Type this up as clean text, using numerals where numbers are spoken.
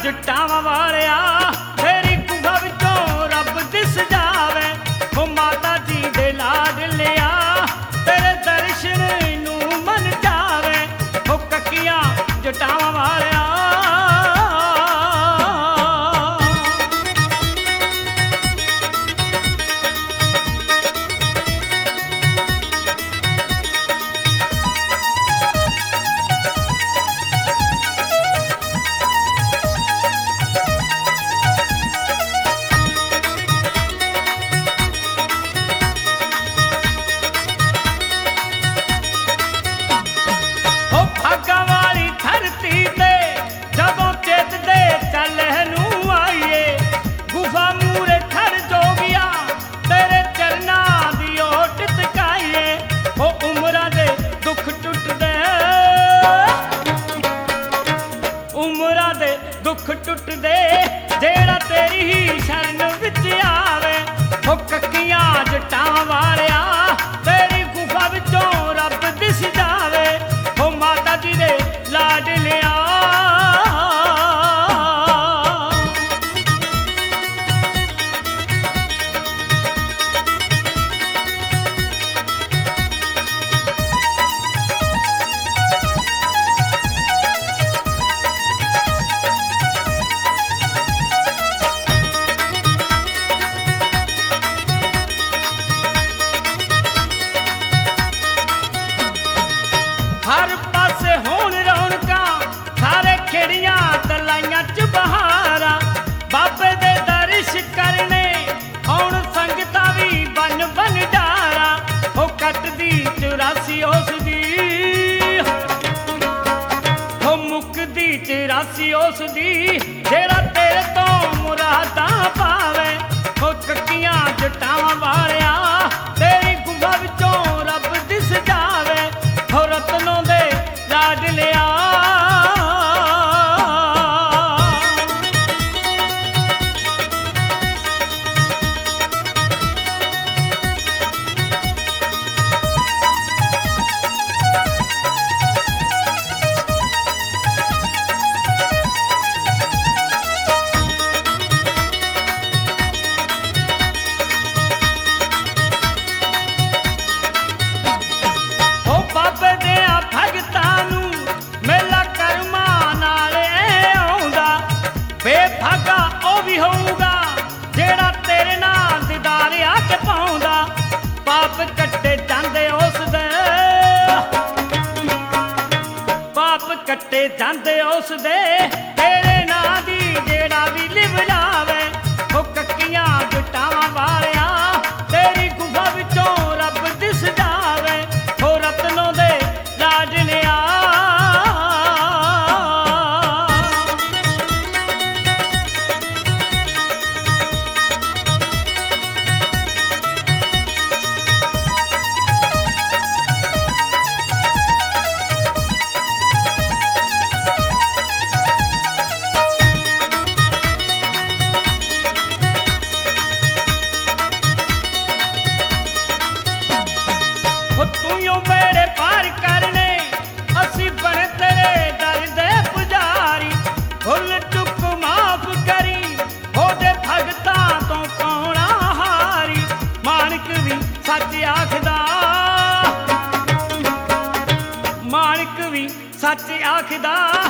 ਜਟਾਵਾਂ ਵਾਲਿਆ ਤੇਰੀ ਗੁਫਾ ਵਿੱਚੋਂ ਰੱਬ ਦਿਸ ਜਾਵੇ। ਓ ਮਾਤਾ ਜੀ ਦੇ ਲਾਡਲਿਆ ਤੇਰੇ ਦਰਸ਼ਨ ਨੂੰ ਮਨ ਜਾਵੇ। ਓ ਕੱਕੀਆਂ ਜਟਾਵਾਂ ਵਾਲਿਆ दुख टुटदे जेड़ा तेरी ही शरण विच आवे। ओ कक्कियां जटावां वालिया तेरी गुफा विचों रब दिस जावे। ओ माता जी दे लाडलिया हर पासे होण रौनकां सारे खेड़ियां तलाइयां च बहारा। बाबे दे दर्श करने आउण संगतां भी बन बन डारा। ओ कटदी 84 उसदी ओ मुकदी 84 उसदी जेड़ा तेरे तो मुरादां पावे। ओ कक्कियां जटावां वालिया तेरी गुफा विचों रब दिस जावे। हो रतनों दे लाडलिया बेभागा ओ भी होऊगा जेड़ा तेरे नाल दीदार आके पाउंदा। पाप कट्टे जांदे उस दे पाप कट्टे जांदे उस दे तेरे नां दी जेड़ा भी लिव जावे। ओ कक्कियां जटावां वालिया तेरी गुफा विचों रब दिस जावे। ओ रतनों दे लाडलिया तूं बेड़े पार करने असी बने तेरे दर दे पुजारी। भुल चुक माफ करी ओदे भगतां तो कौना हारी। माणक भी सच आखदा माणक भी सच आखदा